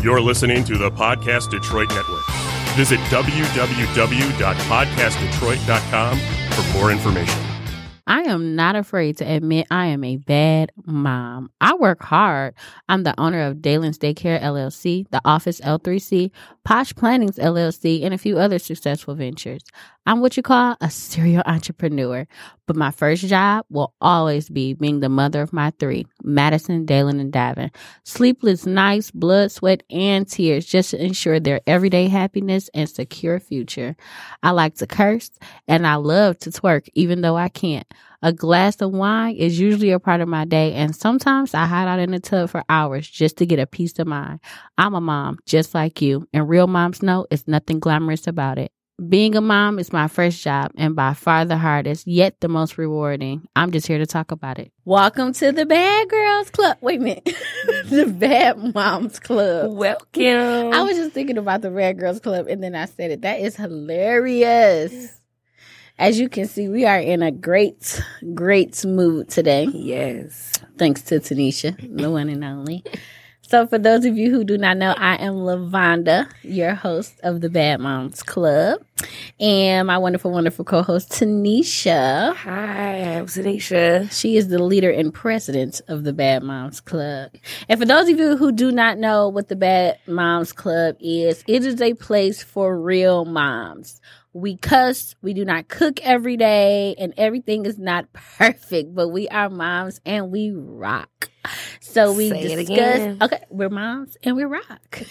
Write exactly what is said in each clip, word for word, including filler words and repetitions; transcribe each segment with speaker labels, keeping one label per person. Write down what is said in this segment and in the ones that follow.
Speaker 1: You're listening to the Podcast Detroit Network. Visit w w w dot podcast detroit dot com for more information.
Speaker 2: I am not afraid to admit I am a bad mom. I work hard. I'm the owner of Dalen's Daycare, L L C, The Office, L three C, Posh Plannings, L L C, and a few other successful ventures. I'm what you call a serial entrepreneur. But my first job will always be being the mother of my three, Madison, Dalen, and Davin. Sleepless nights, blood, sweat, and tears just to ensure their everyday happiness and secure future. I like to curse, and I love to twerk, even though I can't. A glass of wine is usually a part of my day, and sometimes I hide out in the tub for hours just to get a peace of mind. I'm a mom, just like you, and real moms know it's nothing glamorous about it. Being a mom is my first job and by far the hardest, yet the most rewarding. I'm just here to talk about it. Welcome to the Bad Girls Club. Wait a minute. The Bad Moms Club.
Speaker 3: Welcome.
Speaker 2: I was just thinking about the Bad Girls Club, and then I said it. That is hilarious. As you can see, we are in a great, great mood today.
Speaker 3: Yes.
Speaker 2: Thanks to Tanisha, the one and only. So for those of you who do not know, I am LaVonda, your host of the Bad Moms Club. And my wonderful, wonderful co-host, Tanisha.
Speaker 3: Hi, I'm Tanisha.
Speaker 2: She is the leader and president of the Bad Moms Club. And for those of you who do not know what the Bad Moms Club is, it is a place for real moms. We cuss, we do not cook every day, and everything is not perfect, but we are moms and we rock. So we
Speaker 3: Say
Speaker 2: discuss, okay, we're moms and we rock.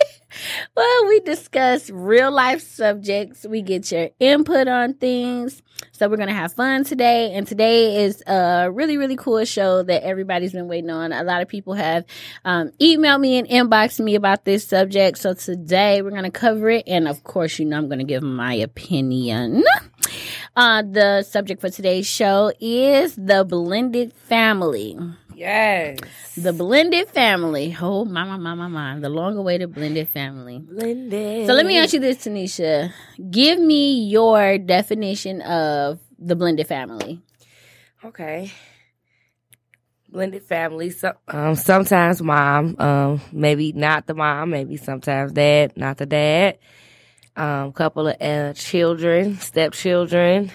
Speaker 2: Well, we discuss real life subjects. We get your input on things. So we're going to have fun today. And today is a really, really cool show that everybody's been waiting on. A lot of people have um, emailed me and inboxed me about this subject. So today we're going to cover it. And of course, you know, I'm going to give my opinion. Uh, the subject for today's show is the blended family.
Speaker 3: Yes.
Speaker 2: The blended family. Oh, my, my, my, my, my. The long-awaited blended family.
Speaker 3: Blended.
Speaker 2: So let me ask you this, Tanisha. Give me your definition of the blended family.
Speaker 3: Okay. Blended family. So, um, sometimes mom, um, maybe not the mom, maybe sometimes dad, not the dad. Um, couple of uh, children, stepchildren.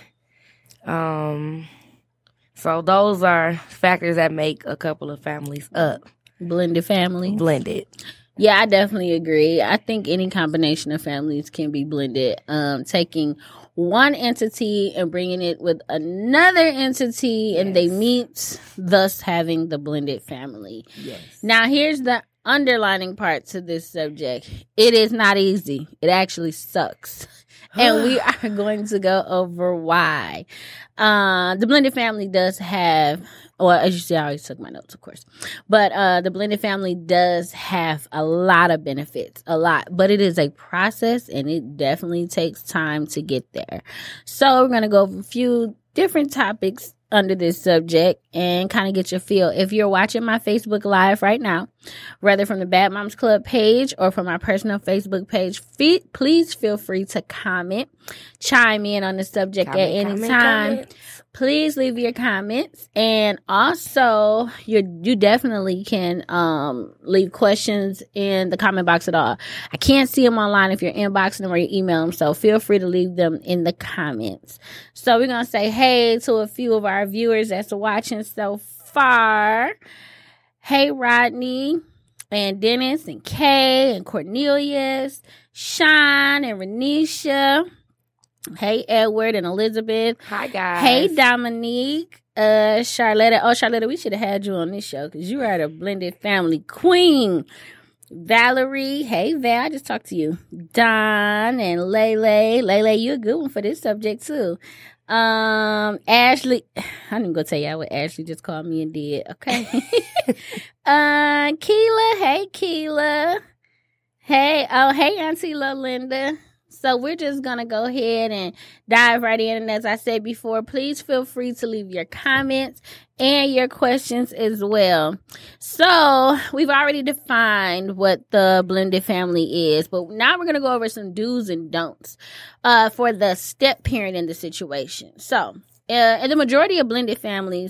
Speaker 3: Um... So those are factors that make a couple of families up.
Speaker 2: Blended family.
Speaker 3: Blended.
Speaker 2: Yeah, I definitely agree. I think any combination of families can be blended. Um, taking one entity and bringing it with another entity, yes, and they meet, thus having the blended family.
Speaker 3: Yes.
Speaker 2: Now, here's the underlining part to this subject. It is not easy. It actually sucks. And we are going to go over why. Uh, the blended family does have, well, as you see, I always took my notes, of course. But uh, the blended family does have a lot of benefits, a lot. But it is a process, and it definitely takes time to get there. So we're going to go over a few different topics under this subject and kind of get your feel. If you're watching my Facebook Live right now, whether from the Bad Moms Club page or from my personal Facebook page, fe- please feel free to comment, chime in on the subject comment, at any comment, time. Comment. Please leave your comments, and also you you definitely can um, leave questions in the comment box at all. I can't see them online if you're inboxing them or you email them, so feel free to leave them in the comments. So we're gonna say hey to a few of our viewers that's watching so far. Hey Rodney and Dennis and Kay and Cornelius, Sean and Renisha. Hey, Edward and Elizabeth.
Speaker 3: Hi, guys.
Speaker 2: Hey, Dominique. Uh, Charlotta. Oh, Charlotta, we should have had you on this show because you are the blended family queen. Valerie. Hey, Val. I just talked to you. Don and Lele. Lele, you're a good one for this subject, too. Um, Ashley. I didn't go tell y'all what Ashley just called me and did. Okay. uh, Keela. Hey, Keela. Hey. Oh, hey, Auntie Lolinda. So we're just going to go ahead and dive right in. And as I said before, please feel free to leave your comments and your questions as well. So we've already defined what the blended family is, but now we're going to go over some do's and don'ts uh, for the step parent in the situation. So uh, in the majority of blended families,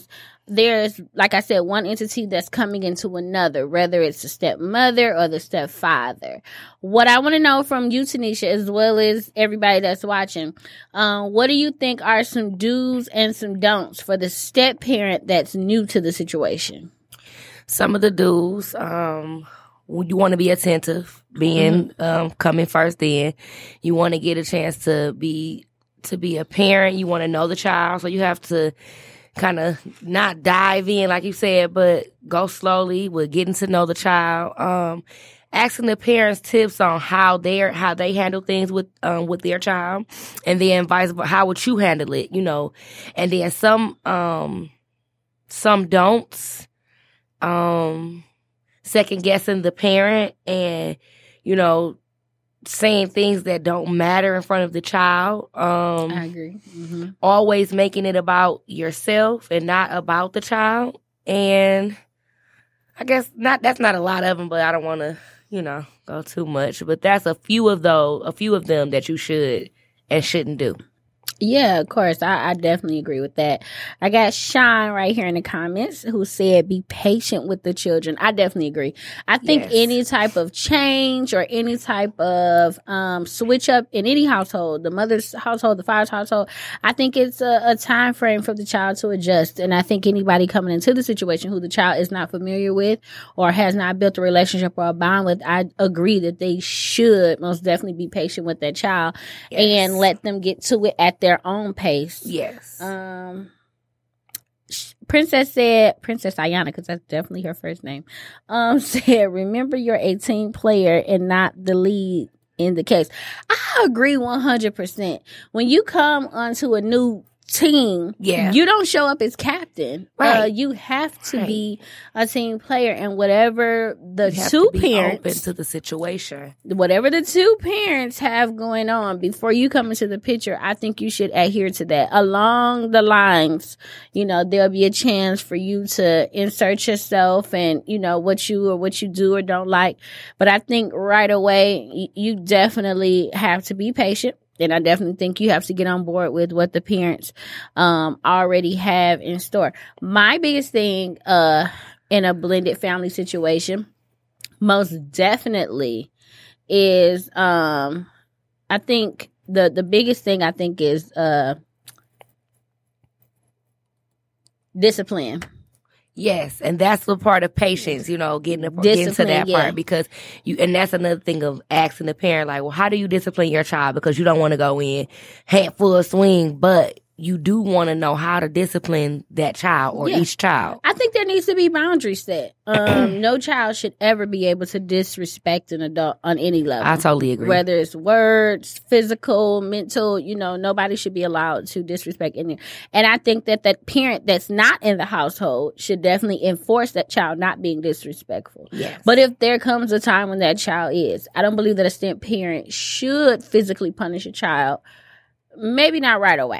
Speaker 2: there's, like I said, one entity that's coming into another, whether it's the stepmother or the stepfather. What I want to know from you, Tanisha, as well as everybody that's watching, um, what do you think are some do's and some don'ts for the step parent that's new to the situation?
Speaker 3: Some of the do's, um, you want to be attentive, being mm-hmm. um, coming first in. You want to get a chance to be to be a parent. You want to know the child, so you have to kind of not dive in, like you said, but go slowly with getting to know the child. Um, asking the parents tips on how they how they handle things with um, with their child, and then vice versa, how would you handle it? You know, and then some um, some don'ts. Um, second guessing the parent, and you know, saying things that don't matter in front of the child. Um,
Speaker 2: I agree. Mm-hmm.
Speaker 3: Always making it about yourself and not about the child. And I guess not. That's not a lot of them, but I don't want to, you know, go too much. But that's a few of those, a few of them that you should and shouldn't do.
Speaker 2: Yeah, of course. I, I definitely agree with that. I got Sean right here in the comments who said, be patient with the children. I definitely agree. I think yes. any type of change or any type of um, switch up in any household, the mother's household, the father's household, I think it's a, a time frame for the child to adjust. And I think anybody coming into the situation who the child is not familiar with or has not built a relationship or a bond with, I agree that they should most definitely be patient with that child yes. and let them get to it at their their own pace.
Speaker 3: Yes.
Speaker 2: Um, Princess said, Princess Ayana, because that's definitely her first name, um, said, remember you're a team player and not the lead in the case. I agree one hundred percent. When you come onto a new team,
Speaker 3: yeah.
Speaker 2: you don't show up as captain.
Speaker 3: Right.
Speaker 2: Uh, you have to
Speaker 3: right.
Speaker 2: be a team player, and whatever the
Speaker 3: you have
Speaker 2: two
Speaker 3: to be
Speaker 2: parents,
Speaker 3: open to the situation,
Speaker 2: whatever the two parents have going on before you come into the picture, I think you should adhere to that. Along the lines, you know, there'll be a chance for you to insert yourself and, you know, what you or what you do or don't like. But I think right away, you definitely have to be patient. And I definitely think you have to get on board with what the parents um, already have in store. My biggest thing uh, in a blended family situation, most definitely, is um, I think the, the biggest thing I think is uh, discipline.
Speaker 3: Yes, and that's the part of patience, you know, getting, the, getting to that
Speaker 2: yeah.
Speaker 3: part, because you, and that's another thing of asking the parent, like, well, how do you discipline your child? Because you don't want to go in head full swing, but you do want to know how to discipline that child or yeah. each child.
Speaker 2: I think there needs to be boundaries set. Um, no child should ever be able to disrespect an adult on any level.
Speaker 3: I totally agree.
Speaker 2: Whether it's words, physical, mental, you know, nobody should be allowed to disrespect any. And I think that that parent that's not in the household should definitely enforce that child not being disrespectful.
Speaker 3: Yes.
Speaker 2: But if there comes a time when that child is, I don't believe that a step parent should physically punish a child. Maybe not right away.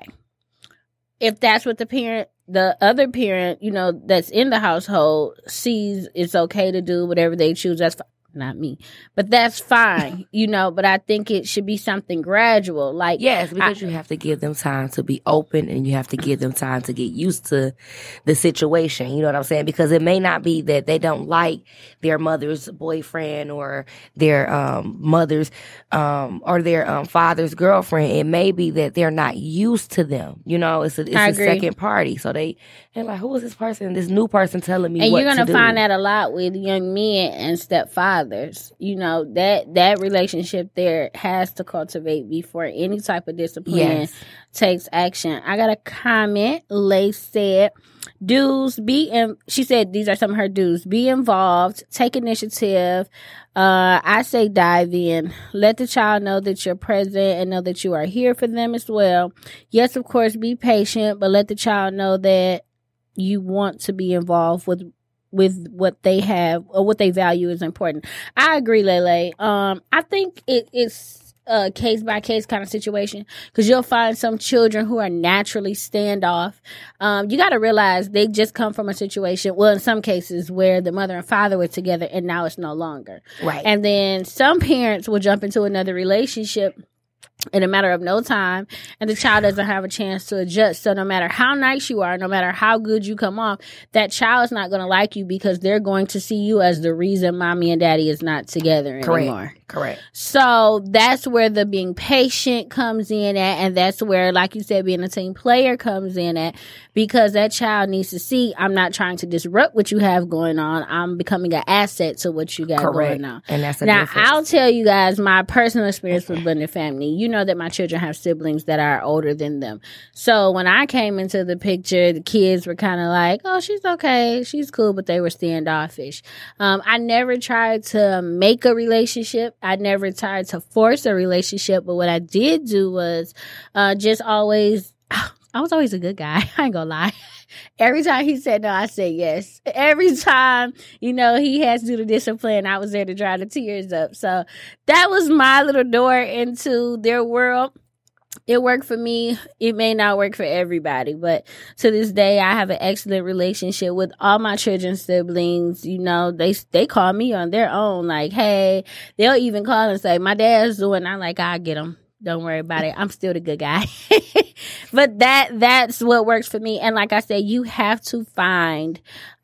Speaker 2: If that's what the parent, the other parent, you know, that's in the household sees it's okay to do whatever they choose, that's fine. Not me, but that's fine, you know, but I think it should be something gradual. Like,
Speaker 3: yes, because
Speaker 2: I,
Speaker 3: you have to give them time to be open, and you have to give them time to get used to the situation. You know what I'm saying? Because it may not be that they don't like their mother's boyfriend or their um, mother's um, or their um, father's girlfriend. It may be that they're not used to them. You know, it's a, it's a second party. So they, they're like, who is this person, this new person telling me
Speaker 2: and
Speaker 3: what
Speaker 2: you're going
Speaker 3: to
Speaker 2: to find that a lot with young men and stepfathers. You know, that that relationship there has to cultivate before any type of discipline
Speaker 3: yes.
Speaker 2: takes action. I got a comment. Lay said, dudes, be in, she said these are some of her dudes. Be involved, take initiative. Uh, I say dive in. Let the child know that you're present and know that you are here for them as well. Yes, of course, be patient, but let the child know that you want to be involved with with what they have or what they value is important. I agree, Lele. Um, I think it, it's a case by case kind of situation, because you'll find some children who are naturally standoff. Um, you got to realize they just come from a situation, well, in some cases where the mother and father were together and now it's no longer.
Speaker 3: Right.
Speaker 2: And then some parents will jump into another relationship in a matter of no time, and the child doesn't have a chance to adjust. So no matter how nice you are, no matter how good you come off, that child is not going to like you because they're going to see you as the reason mommy and daddy is not together
Speaker 3: Correct.
Speaker 2: anymore.
Speaker 3: Correct.
Speaker 2: So that's where the being patient comes in at, and that's where, like you said, being a team player comes in at, because that child needs to see, I'm not trying to disrupt what you have going on. I'm becoming an asset to what you got
Speaker 3: Correct.
Speaker 2: going on.
Speaker 3: And that's the
Speaker 2: now,
Speaker 3: difference.
Speaker 2: I'll tell you guys my personal experience with blended family. You know that my children have siblings that are older than them. So when I came into the picture, the kids were kind of like, oh, she's okay, she's cool, but they were standoffish. Um, I never tried to make a relationship. I never tried to force a relationship, but what I did do was uh, just always, I was always a good guy. I ain't gonna lie. Every time he said no, I said yes. Every time, you know, he has to do the discipline, I was there to dry the tears up. So that was my little door into their world. It worked for me. It may not work for everybody, but to this day, I have an excellent relationship with all my children's siblings. You know, they they call me on their own. Like, hey, they'll even call and say, my dad's doing. I'm like, I'll get them. Don't worry about it. I'm still the good guy. But that that's what works for me. And like I said, you have to find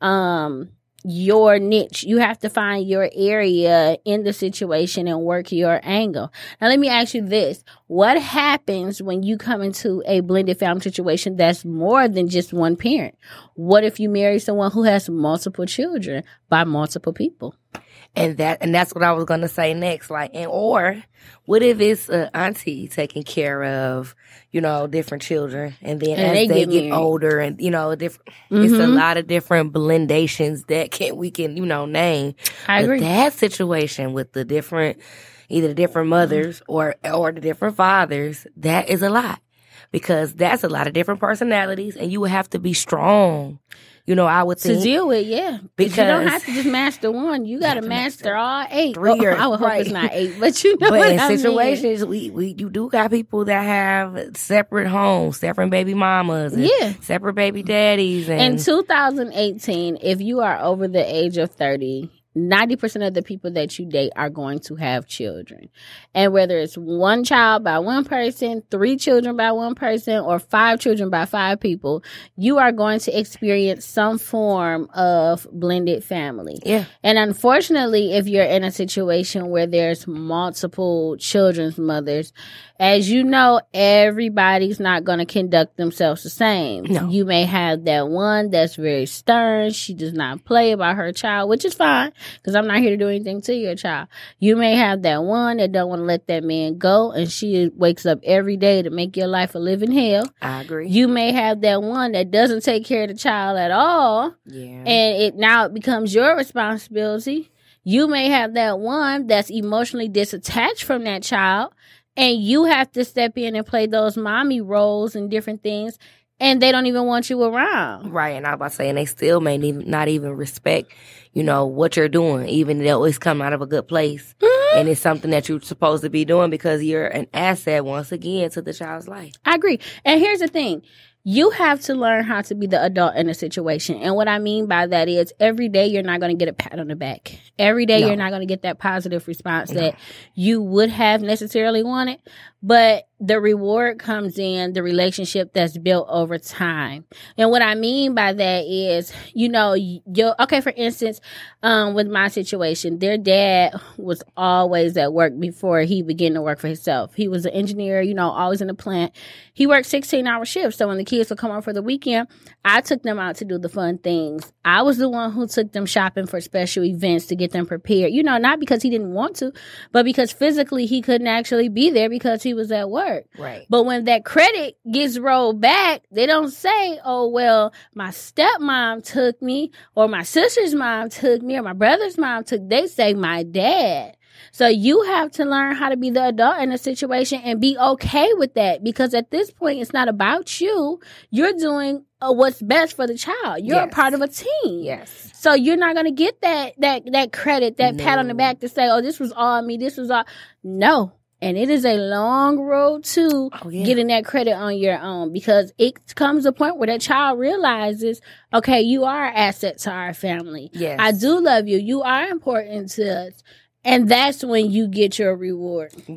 Speaker 2: um your niche. You have to find your area in the situation and work your angle. Now, let me ask you this. What happens when you come into a blended family situation that's more than just one parent? What if you marry someone who has multiple children by multiple people?
Speaker 3: And that and that's what I was gonna say next. Like, and or what if it's an auntie taking care of, you know, different children, and then
Speaker 2: And
Speaker 3: as
Speaker 2: they
Speaker 3: they,
Speaker 2: get
Speaker 3: get,
Speaker 2: married.
Speaker 3: older, and you know, different. It's a
Speaker 2: Mhm.
Speaker 3: lot of different blendations that can we can you know name.
Speaker 2: I
Speaker 3: But
Speaker 2: agree.
Speaker 3: that situation with the different, either the different mothers or or the different fathers, that is a lot, because that's a lot of different personalities, and you would have to be strong. You know, I would
Speaker 2: To
Speaker 3: think
Speaker 2: deal with, yeah. Because you don't
Speaker 3: Because-
Speaker 2: have to just master one. You got to master all eight.
Speaker 3: Three
Speaker 2: Oh,
Speaker 3: years,
Speaker 2: I would hope
Speaker 3: right.
Speaker 2: it's not eight, but you know
Speaker 3: But
Speaker 2: what
Speaker 3: in
Speaker 2: I mean.
Speaker 3: situations, we, we you do got people that have separate homes, separate baby mamas, and
Speaker 2: Yeah.
Speaker 3: separate baby daddies, and
Speaker 2: In two thousand eighteen, if you are over the age of thirty, ninety percent of the people that you date are going to have children. And whether it's one child by one person, three children by one person, or five children by five people, you are going to experience some form of blended family.
Speaker 3: yeah,
Speaker 2: And unfortunately, if you're in a situation where there's multiple children's mothers, as you know, everybody's not going to conduct themselves the same.
Speaker 3: No.
Speaker 2: You may have that one that's very stern. She does not play about her child, which is fine, because I'm not here to do anything to your child. You may have that one that don't want to let that man go, and she wakes up every day to make your life a living hell.
Speaker 3: I agree.
Speaker 2: You may have that one that doesn't take care of the child at all,
Speaker 3: yeah,
Speaker 2: and it now it becomes your responsibility. You may have that one that's emotionally disattached from that child, and you have to step in and play those mommy roles and different things, and they don't even want you around.
Speaker 3: right. And I was about to say, and they still may even, not even respect, you know, what you're doing, even though it's coming out of a good place,
Speaker 2: Mhm.
Speaker 3: and it's something that you're supposed to be doing because you're an asset once again to the child's life.
Speaker 2: I agree. And here's the thing. You have to learn how to be the adult in a situation. And what I mean by that is every day you're not going to get a pat on the back. Every day
Speaker 3: No.
Speaker 2: you're not going to get that positive response
Speaker 3: No.
Speaker 2: that you would have necessarily wanted. But the reward comes in the relationship that's built over time. And what I mean by that is, you know, you're, okay, for instance, um, with my situation, their dad was always at work before he began to work for himself. He was an engineer, you know, always in the plant. He worked sixteen hour shifts. So when the kids would come over for the weekend, I took them out to do the fun things. I was the one who took them shopping for special events to get them prepared. You know, not because he didn't want to, but because physically he couldn't actually be there because he was at work.
Speaker 3: Right.
Speaker 2: But when that credit gets rolled back, they don't say, oh, well, my stepmom took me, or my sister's mom took me, or my brother's mom took. They say my dad. So you have to learn how to be the adult in a situation and be okay with that, because at this point, it's not about you. You're doing uh, what's best for the child. You're a
Speaker 3: Yes.
Speaker 2: part of a team.
Speaker 3: Yes.
Speaker 2: So you're not going to get that that that credit, that pat on the
Speaker 3: No.
Speaker 2: back to say, oh, this was all me. This was all. No. And it is a long road to
Speaker 3: Oh, yeah.
Speaker 2: getting that credit on your own, because it comes a point where that child realizes, okay, you are an asset to our family.
Speaker 3: Yes.
Speaker 2: I do love you. You are important to us. And that's when you get your reward.
Speaker 3: Yeah.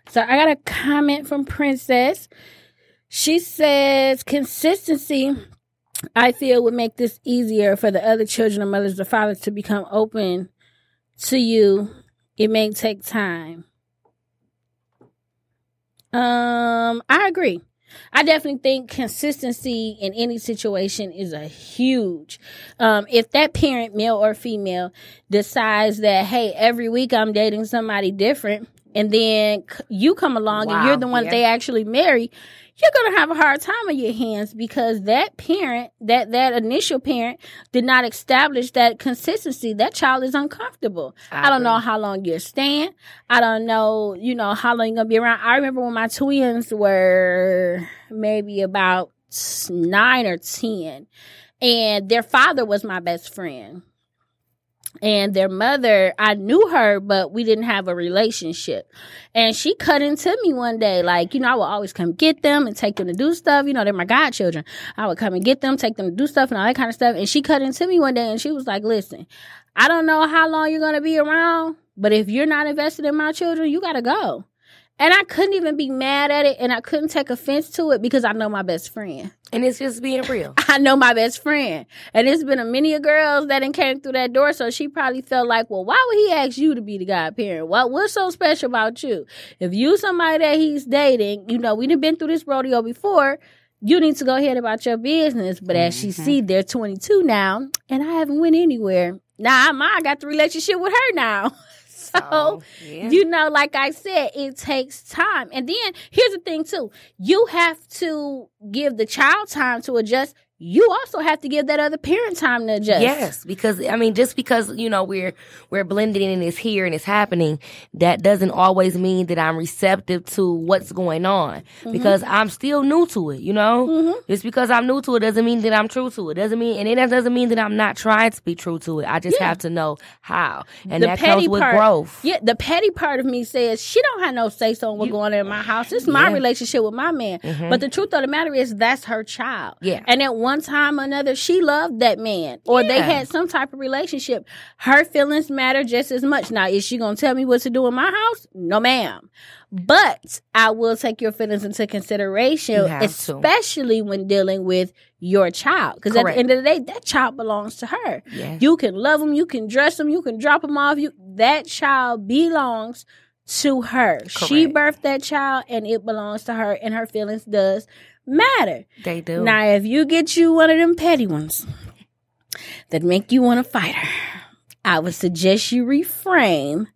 Speaker 2: So I got a comment from Princess. She says, consistency, I feel, would make this easier for the other children or mothers or fathers to become open to you. It may take time. Um, I agree. I definitely think consistency in any situation is a huge. Um, if that parent, male or female, decides that, hey, every week I'm dating somebody different, and then you come along wow, and you're the one yeah. that they actually marry, you're going to have a hard time on your hands because that parent, that, that initial parent did not establish that consistency. That child is uncomfortable. I, I don't know how long you're staying. I don't know, you know, how long you're going to be around. I remember when my twins were maybe about nine or ten, and their father was my best friend. And their mother, I knew her, but we didn't have a relationship. And she cut into me one day. Like, you know, I would always come get them and take them to do stuff. You know, they're my godchildren. I would come and get them, take them to do stuff and all that kind of stuff. And she cut into me one day and she was like, listen, I don't know how long you're going to be around, but if you're not invested in my children, you got to go. And I couldn't even be mad at it, and I couldn't take offense to it because I know my best friend.
Speaker 3: And it's just being real.
Speaker 2: I know my best friend. And it's been a many of girls that done came through that door, so she probably felt like, well, why would he ask you to be the godparent? What, what's so special about you? If you somebody that he's dating, you know, we done been through this rodeo before, you need to go ahead about your business. But as mm-hmm. she see, they're twenty-two now, and I haven't went anywhere. Now, I got the relationship with her now. So, oh, yeah. you know, like I said, it takes time. And then here's the thing, too. You have to give the child time to adjust. You also have to give that other parent time to adjust.
Speaker 3: Yes, because, I mean, just because, you know, we're we're blending in and it's here and it's happening, that doesn't always mean that I'm receptive to what's going on. Mm-hmm. Because I'm still new to it, you know? Mm-hmm. Just because I'm new to it doesn't mean that I'm true to it. Doesn't mean, and it doesn't mean that I'm not trying to be true to it. I just yeah. have to know how. And the that comes with
Speaker 2: part,
Speaker 3: growth.
Speaker 2: Yeah, the petty part of me says, she don't have no say-so on what's going on in my house. It's my yeah. relationship with my man. Mm-hmm. But the truth of the matter is, that's her child.
Speaker 3: Yeah.
Speaker 2: And at one time or another, she loved that man, or yeah. they had some type of relationship. Her feelings matter just as much. Now, is she gonna tell me what to do in my house? No, ma'am. But I will take your feelings into consideration, especially to. when dealing with your child. Because at the end of the day, that child belongs to her. Yes. You can love them, you can dress them, you can drop them off. You that child belongs to her. Correct. She birthed that child, and it belongs to her, and her feelings does matter.
Speaker 3: They do.
Speaker 2: Now, if you get you one of them petty ones that make you want to fight her, I would suggest you reframe,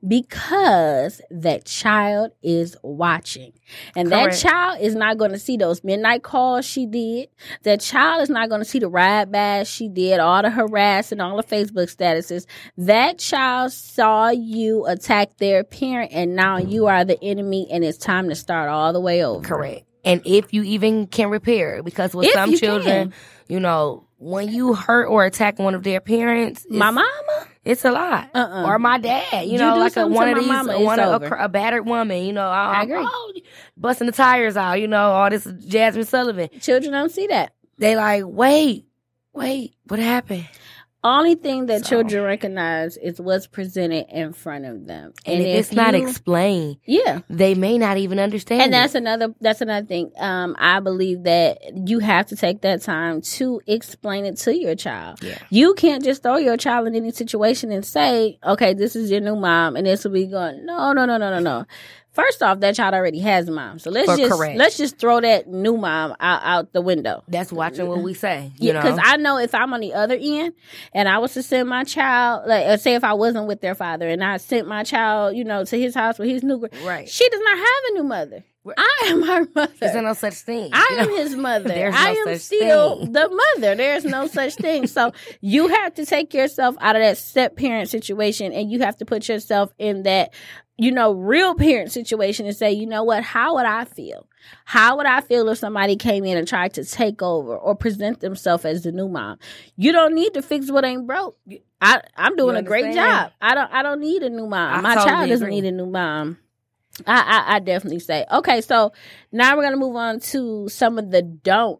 Speaker 2: because that child is watching. And Correct. that child is not going to see those midnight calls she did. That child is not going to see the ride bash she did, all the harassing, all the Facebook statuses. That child saw you attack their parent, and now you are the enemy, and it's time to start all the way over.
Speaker 3: Correct. And if you even can repair it, because with
Speaker 2: if
Speaker 3: some
Speaker 2: you
Speaker 3: children,
Speaker 2: can.
Speaker 3: you know, when you hurt or attack one of their parents,
Speaker 2: my mama,
Speaker 3: it's a lot.
Speaker 2: Uh-uh.
Speaker 3: Or my dad, you,
Speaker 2: you
Speaker 3: know, like a, one of these,
Speaker 2: mama,
Speaker 3: one of
Speaker 2: a,
Speaker 3: a battered woman, you know, I,
Speaker 2: I agree.
Speaker 3: Oh, busting the tires out, you know, all this Jasmine Sullivan.
Speaker 2: Children don't see that.
Speaker 3: They like, wait, wait, what happened?
Speaker 2: Only thing that
Speaker 3: so.
Speaker 2: children recognize is what's presented in front of them,
Speaker 3: and, and if it's not you, explained,
Speaker 2: yeah,
Speaker 3: they may not even understand.
Speaker 2: And
Speaker 3: it.
Speaker 2: that's another. That's another thing. Um, I believe that you have to take that time to explain it to your child.
Speaker 3: Yeah.
Speaker 2: You can't just throw your child in any situation and say, "Okay, this is your new mom," and this will be going. No, no, no, no, no, no. First off, that child already has a mom, so let's
Speaker 3: For
Speaker 2: just
Speaker 3: correct.
Speaker 2: let's just throw that new mom out, out the window.
Speaker 3: That's watching what we say, you
Speaker 2: yeah,
Speaker 3: know.
Speaker 2: Because I know if I'm on the other end and I was to send my child, like, uh, say if I wasn't with their father and I sent my child, you know, to his house with his new girl,
Speaker 3: right?
Speaker 2: She does not have a new mother. I am her mother.
Speaker 3: There's no such thing.
Speaker 2: I am his mother.
Speaker 3: There's
Speaker 2: I
Speaker 3: no
Speaker 2: am
Speaker 3: such
Speaker 2: still
Speaker 3: thing.
Speaker 2: the mother. There's no such thing. So you have to take yourself out of that step parent situation, and you have to put yourself in that, you know, real parent situation and say, you know what, how would I feel? How would I feel if somebody came in and tried to take over or present themselves as the new mom? You don't need to fix what ain't broke. I, I'm doing a great job. I don't I don't need a new mom.
Speaker 3: I
Speaker 2: My
Speaker 3: totally
Speaker 2: child doesn't
Speaker 3: agree.
Speaker 2: need a new mom. I, I, I definitely say. Okay, so now we're going to move on to some of the don'ts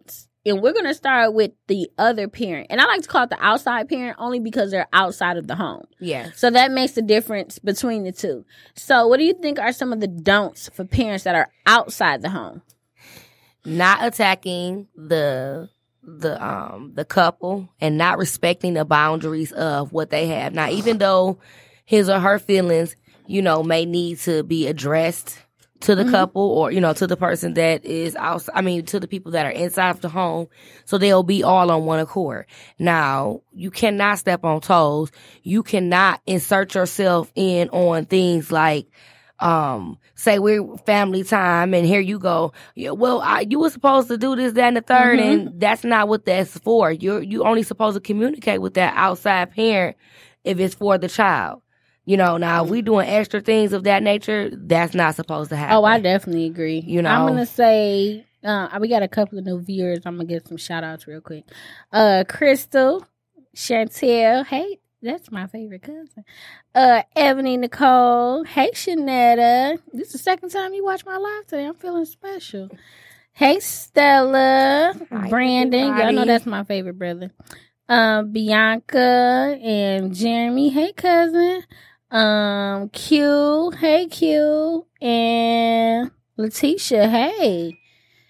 Speaker 2: and we're going to start with the other parent. And I like to call it the outside parent only because they're outside of the home.
Speaker 3: Yeah.
Speaker 2: So that makes the difference between the two. So what do you think are some of the don'ts for parents that are outside the home?
Speaker 3: Not attacking the the um the couple and not respecting the boundaries of what they have. Now, even though his or her feelings, you know, may need to be addressed to the mm-hmm. couple or, you know, to the person that is outside, I mean, to the people that are inside of the home, so they'll be all on one accord. Now, you cannot step on toes. You cannot insert yourself in on things like, um, say we're family time and here you go. Yeah, well, I, you were supposed to do this, that, and the third, mm-hmm. and that's not what that's for. You're, you only supposed to communicate with that outside parent if it's for the child. You know, now if we doing extra things of that nature, that's not supposed to happen.
Speaker 2: Oh, I definitely agree.
Speaker 3: You know,
Speaker 2: I'm gonna say uh, we got a couple of new viewers. I'm gonna get some shout outs real quick. Uh, Crystal, Chantel, hey, that's my favorite cousin. Uh, Ebony Nicole, hey, Shanetta. This is the second time you watch my live today. I'm feeling special. Hey, Stella, Hi, Brandon. Everybody. Y'all know that's my favorite brother. Um, Bianca and Jeremy. Hey, cousin. Um, Q, hey Q, and Letitia, hey.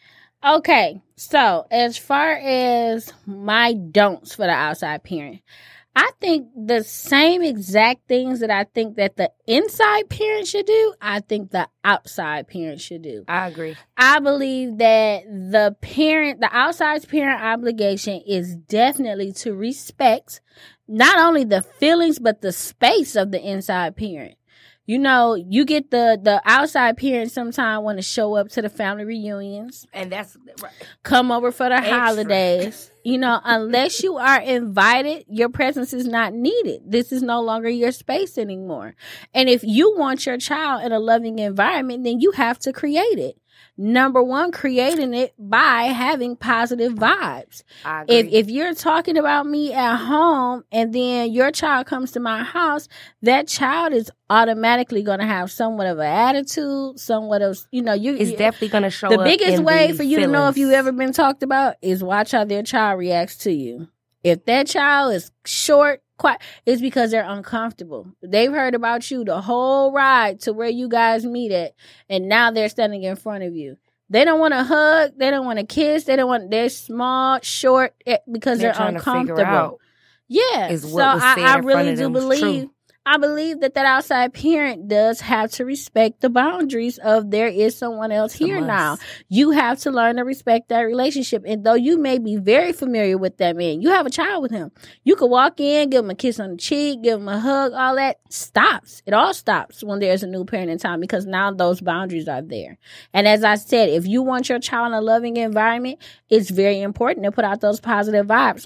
Speaker 2: Okay, so as far as my don'ts for the outside parent, I think the same exact things that I think that the inside parent should do, I think the outside parent should do.
Speaker 3: I agree.
Speaker 2: I believe that the parent, the outside parent obligation is definitely to respect not only the feelings, but the space of the inside parent. You know, you get the, the outside parents sometimes want to show up to the family reunions.
Speaker 3: And that's right.
Speaker 2: Come over for the
Speaker 3: Extra.
Speaker 2: holidays. You know, unless you are invited, your presence is not needed. This is no longer your space anymore. And if you want your child in a loving environment, then you have to create it. Number one, creating it by having positive vibes.
Speaker 3: I agree.
Speaker 2: If if you're talking about me at home and then your child comes to my house, that child is automatically going to have somewhat of an attitude, somewhat of, you know, you.
Speaker 3: It's
Speaker 2: you,
Speaker 3: definitely going to show
Speaker 2: the
Speaker 3: up.
Speaker 2: The biggest way for you
Speaker 3: feelings.
Speaker 2: to know if you've ever been talked about is watch how their child reacts to you. If that child is short, quiet, it's because they're uncomfortable. They've heard about you the whole ride to where you guys meet at, and now they're standing in front of you. They don't want to hug. They don't want to kiss. They don't want. They're small, short, because they're, they're uncomfortable. Yeah. So I, I really do believe. True. I believe that that outside parent does have to respect the boundaries of there is someone else here now. You have to learn to respect that relationship. And though you may be very familiar with that man, you have a child with him. You could walk in, give him a kiss on the cheek, give him a hug, all that stops. It all stops when there's a new parent in town because now those boundaries are there. And as I said, if you want your child in a loving environment, it's very important to put out those positive vibes.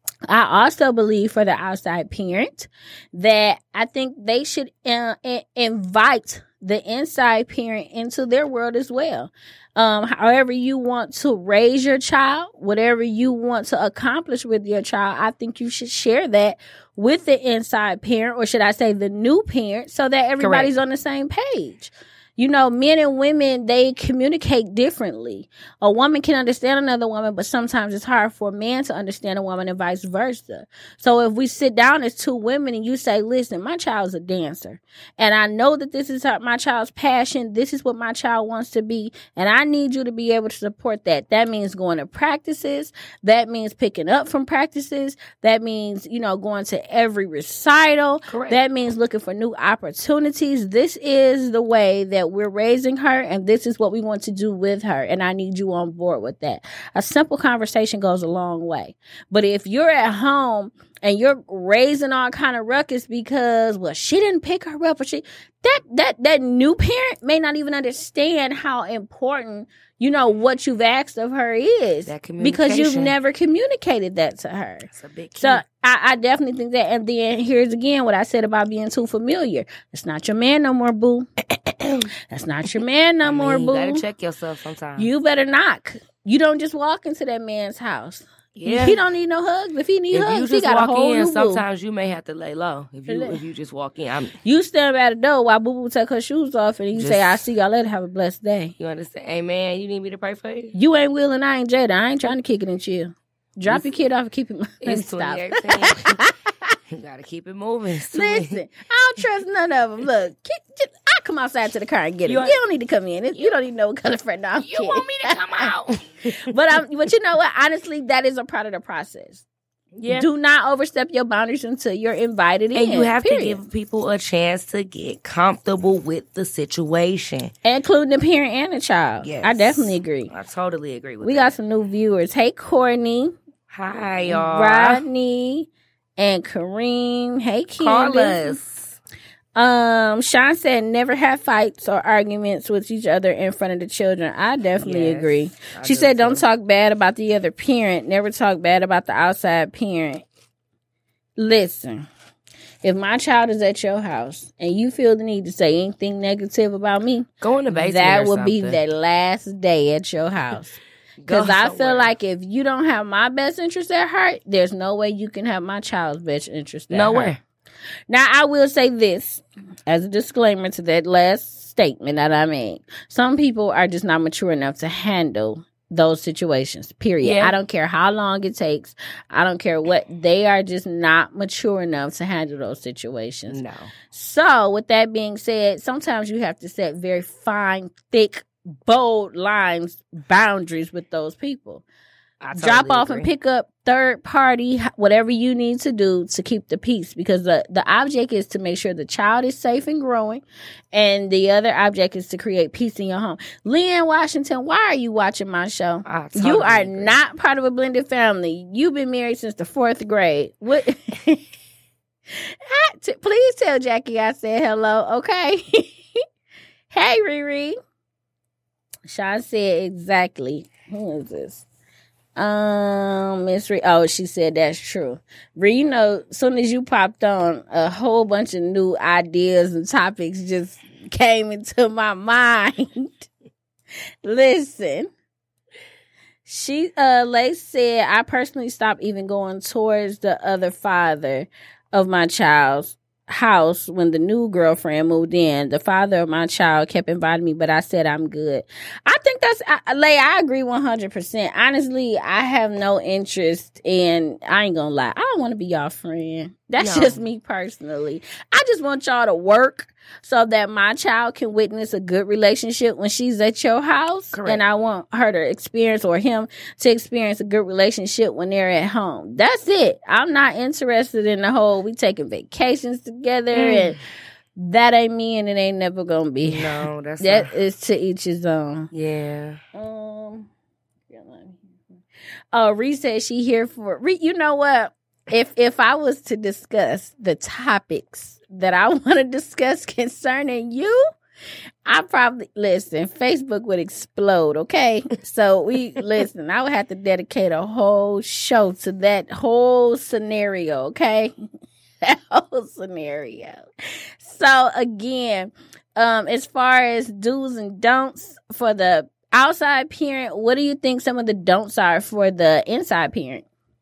Speaker 2: I also believe for the outside parent that I think they should uh, invite the inside parent into their world as well. Um, however you want to raise your child, whatever you want to accomplish with your child, I think you should share that with the inside parent, or should I say the new parent, so that everybody's Correct. On the same page. You know, men and women, they communicate differently. A woman can understand another woman, but sometimes it's hard for a man to understand a woman and vice versa. So if we sit down as two women and you say, listen, my child's a dancer, and I know that this is my child's passion. This is what my child wants to be, and I need you to be able to support that. That means going to practices. That means picking up from practices. That means, you know, going to every recital.
Speaker 3: Correct.
Speaker 2: That means looking for new opportunities. This is the way that we're raising her, and this is what we want to do with her, and I need you on board with that. A simple conversation goes a long way. But if you're at home and you're raising all kind of ruckus because, well, she didn't pick her up, or she that that that new parent may not even understand how important, you know, what you've asked of her is,
Speaker 3: that
Speaker 2: because you've never communicated that to her.
Speaker 3: It's a big key.
Speaker 2: So I, I definitely think that. And then here's again what I said about being too familiar. It's not your man no more, boo. That's not your man no
Speaker 3: I mean,
Speaker 2: more, boo.
Speaker 3: You gotta check yourself sometimes.
Speaker 2: You better knock. You don't just walk into that man's house.
Speaker 3: Yeah.
Speaker 2: He don't need no hugs. If he need
Speaker 3: if
Speaker 2: hugs,
Speaker 3: you
Speaker 2: he
Speaker 3: just
Speaker 2: got a
Speaker 3: walk
Speaker 2: whole
Speaker 3: in,
Speaker 2: new boo.
Speaker 3: sometimes you may have to lay low. If you if you just walk in, I'm,
Speaker 2: you stand by the door while Boo Boo take her shoes off, and you
Speaker 3: Just-
Speaker 2: say, "I see y'all later. Have a blessed day."
Speaker 3: you understand? Hey man, you need me to pray for you?
Speaker 2: You ain't Will and I ain't Jada. I ain't trying to kick it and chill. Drop
Speaker 3: It's-
Speaker 2: your kid off and keep it.
Speaker 3: It's
Speaker 2: Stop.
Speaker 3: twenty eighteen. You gotta keep it moving. It's too late.
Speaker 2: Listen, I don't trust none of them. Look, kick, just, I come outside to the car and get it.
Speaker 3: You
Speaker 2: You,
Speaker 3: ain't-
Speaker 2: don't need to come in. It, you don't even know what kind of friend I'm.
Speaker 3: You want me to come out?
Speaker 2: But I'm. But you know what? Honestly, that is a part of the process.
Speaker 3: Yeah.
Speaker 2: Do not overstep your boundaries until you're invited in.
Speaker 3: And you have
Speaker 2: period.
Speaker 3: to give people a chance to get comfortable with the situation.
Speaker 2: including the parent and the child.
Speaker 3: Yes.
Speaker 2: I definitely agree.
Speaker 3: I totally agree with
Speaker 2: We
Speaker 3: that.
Speaker 2: got some new viewers. Hey, Courtney,
Speaker 3: Hi, y'all.
Speaker 2: Rodney, and Kareem. Hey,
Speaker 3: Call
Speaker 2: Candace.
Speaker 3: us.
Speaker 2: Um, Sean said never have fights or arguments with each other in front of the children. I definitely
Speaker 3: Yes,
Speaker 2: agree.
Speaker 3: I
Speaker 2: She
Speaker 3: do
Speaker 2: said don't
Speaker 3: too.
Speaker 2: talk bad about the other parent. Never talk bad about the outside parent. Listen, if my child is at your house and you feel the need to say anything negative about me,
Speaker 3: Go in the basement.
Speaker 2: that
Speaker 3: or
Speaker 2: would be
Speaker 3: something.
Speaker 2: the last day at your house.
Speaker 3: Go
Speaker 2: Because I feel
Speaker 3: somewhere.
Speaker 2: like if you don't have my best interest at heart, there's no way you can have my child's best interest at
Speaker 3: no
Speaker 2: heart.
Speaker 3: way.
Speaker 2: Now, I will say this as a disclaimer to that last statement that I made. Some people are just not mature enough to handle those situations, period.
Speaker 3: Yeah.
Speaker 2: I don't care how long it takes. I don't care what. They are just not mature enough to handle those situations.
Speaker 3: No.
Speaker 2: So, with that being said, sometimes you have to set very fine, thick, bold lines, boundaries with those people.
Speaker 3: I
Speaker 2: Drop
Speaker 3: totally
Speaker 2: off
Speaker 3: agree.
Speaker 2: and pick up third party, whatever you need to do to keep the peace, because the, the object is to make sure the child is safe and growing, and the other object is to create peace in your home. Leanne Washington, why are you watching my show?
Speaker 3: I
Speaker 2: You
Speaker 3: totally
Speaker 2: are
Speaker 3: agree.
Speaker 2: not part of a blended family. You've been married since the fourth grade. What? T- Please tell Jackie I said hello, okay? Hey, Riri. Sean said exactly. Who is this? Um, Miss Ree. Oh, she said that's true. Ree, you know, as soon as you popped on, a whole bunch of new ideas and topics just came into my mind. Listen. She, uh, Lace said, I personally stopped even going towards the other father of my child's house when the new girlfriend moved in. The father of my child kept inviting me, but I said I'm good. I think that's, I, Lay, I agree one hundred percent. Honestly, I have no interest in, I ain't gonna lie, I don't want to be y'all friend. That's
Speaker 3: No.
Speaker 2: just me personally. I just want y'all to work so that my child can witness a good relationship when she's at your house.
Speaker 3: Correct.
Speaker 2: And I want her to experience, or him to experience, a good relationship when they're at home. That's it. I'm not interested in the whole we taking vacations together
Speaker 3: Mm.
Speaker 2: and that ain't me and it ain't never gonna be.
Speaker 3: No, that's
Speaker 2: That
Speaker 3: not-
Speaker 2: is to each his own.
Speaker 3: yeah.
Speaker 2: Um, oh, Reese said she here for. Re, you know what? If if I was to discuss the topics that I want to discuss concerning you, I probably listen. Facebook would explode. Okay, so we listen. I would have to dedicate a whole show to that whole scenario. Okay, that whole scenario. So again, um, as far as do's and don'ts for the outside parent, what do you think some of the don'ts are for the inside parent?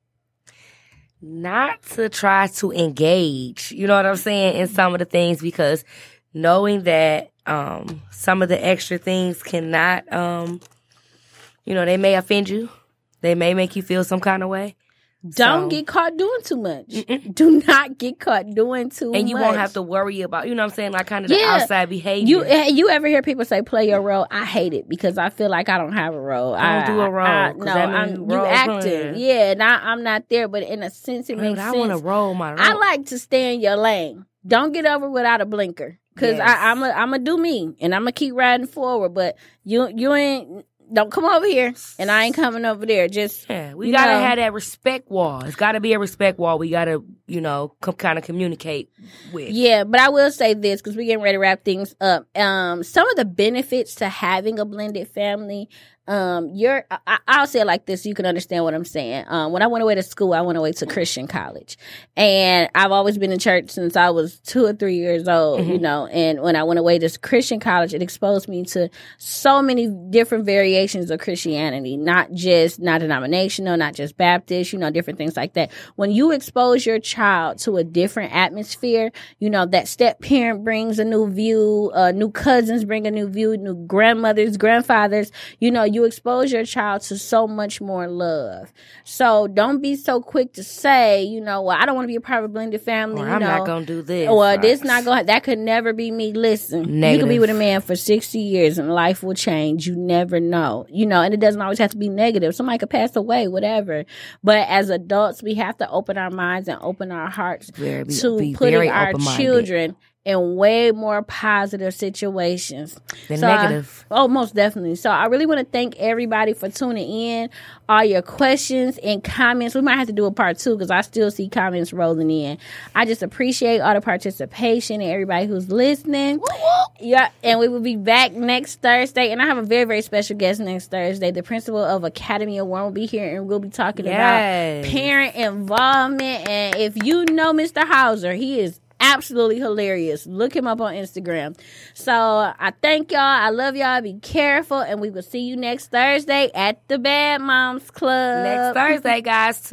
Speaker 3: Not to try to engage, you know what I'm saying, in some of the things, because knowing that um, some of the extra things cannot, um, you know, they may offend you. They may make you feel some kind of way.
Speaker 2: Don't
Speaker 3: So-
Speaker 2: get caught doing too much.
Speaker 3: Mm-mm.
Speaker 2: Do not get caught doing too much.
Speaker 3: And you won't have to worry about, you know what I'm saying, like kind of the
Speaker 2: Yeah.
Speaker 3: outside behavior.
Speaker 2: You eh, you ever hear people say play your role? I hate it because I feel like I don't have a role.
Speaker 3: I don't do a role,
Speaker 2: I,
Speaker 3: 'cause
Speaker 2: no,
Speaker 3: that
Speaker 2: I'm
Speaker 3: means
Speaker 2: you
Speaker 3: role
Speaker 2: acting.
Speaker 3: playing.
Speaker 2: Yeah, and I, I'm not there, but in a sense, it
Speaker 3: Man,
Speaker 2: makes
Speaker 3: I
Speaker 2: sense.
Speaker 3: want to roll my
Speaker 2: I
Speaker 3: roll.
Speaker 2: like to stay in your lane. Don't get over without a blinker, because
Speaker 3: Yes.
Speaker 2: I'm a I'm a do me, and I'm gonna keep riding forward. But you you ain't don't come over here, and I ain't coming over there. Just
Speaker 3: Yeah, we
Speaker 2: you
Speaker 3: gotta
Speaker 2: know.
Speaker 3: have that respect wall. It's gotta be a respect wall. We gotta, you know, com- kind of communicate with.
Speaker 2: Yeah, but I will say this because we're getting ready to wrap things up. Um, some of the benefits to having a blended family, um, you're, I, I'll say it like this so you can understand what I'm saying. Um, when I went away to school, I went away to Christian college. And I've always been in church since I was two or three years old, mm-hmm. you know. And when I went away to Christian college, it exposed me to so many different variations of Christianity, not just not denominational, not just Baptist, you know, different things like that. When you expose your child to a different atmosphere, you know, that step parent brings a new view, uh, new cousins bring a new view, new grandmothers, grandfathers, you know, you expose your child to so much more love. So don't be so quick to say, you know, well, I don't want to be a part of a blended family.
Speaker 3: Or
Speaker 2: you
Speaker 3: I'm
Speaker 2: know,
Speaker 3: not going to do this.
Speaker 2: Well, this not going, that could never be me. Listen,
Speaker 3: Negative.
Speaker 2: You could be with a man for sixty years and life will change. You never know, you know, and it doesn't always have to be negative. Somebody could pass away, whatever. But as adults, we have to open our minds and open our hearts
Speaker 3: very, be,
Speaker 2: to
Speaker 3: be
Speaker 2: putting our children in way more positive situations
Speaker 3: than
Speaker 2: so
Speaker 3: negative.
Speaker 2: I, oh, most definitely. So I really want to thank everybody for tuning in. All your questions and comments. We might have to do a part two because I still see comments rolling in. I just appreciate all the participation and everybody who's listening. Yeah, and we will be back next Thursday. And I have a very, very special guest next Thursday. The principal of Academy of One will be here, and we'll be talking yes. about parent involvement. And if you know Mister Hauser, he is absolutely hilarious. Look him up on Instagram. So I thank y'all. I love y'all. Be careful. And we will see you next Thursday at the Bad Moms Club.
Speaker 3: Next Thursday, guys.